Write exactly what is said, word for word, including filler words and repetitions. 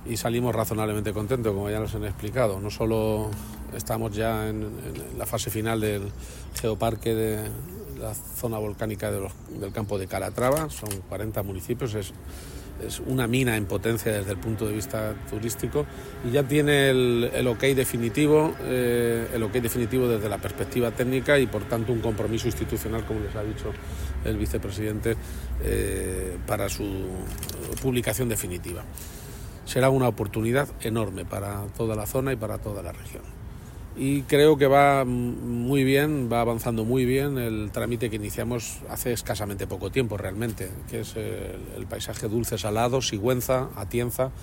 y salimos razonablemente contentos, como ya nos han explicado. No solo estamos ya en, en la fase final del geoparque de la zona volcánica de los, del campo de Calatrava, son cuarenta municipios, es, es una mina en potencia desde el punto de vista turístico, y ya tiene el, el ok definitivo, eh, el ok definitivo desde la perspectiva técnica y por tanto un compromiso institucional, como les ha dicho el vicepresidente, eh, para su publicación definitiva. Será una oportunidad enorme para toda la zona y para toda la región. Y creo que va muy bien, va avanzando muy bien el trámite que iniciamos hace escasamente poco tiempo realmente, que es el, el paisaje dulce salado, Sigüenza, Atienza,